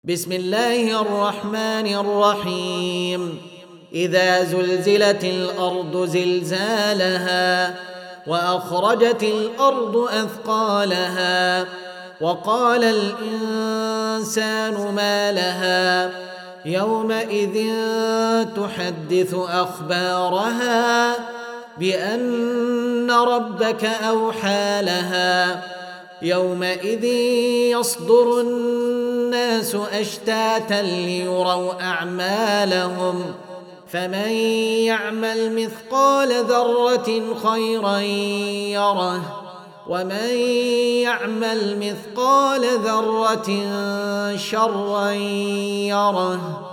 بسم الله الرحمن الرحيم. إذا زلزلت الأرض زلزالها وأخرجت الأرض أثقالها وقال الإنسان ما لها يومئذ تحدث أخبارها بأن ربك أوحى لها يومئذ يصدر الناس أشتاتا ليروا أعمالهم فمن يعمل مثقال ذرة خيرا يره ومن يعمل مثقال ذرة شرا يره.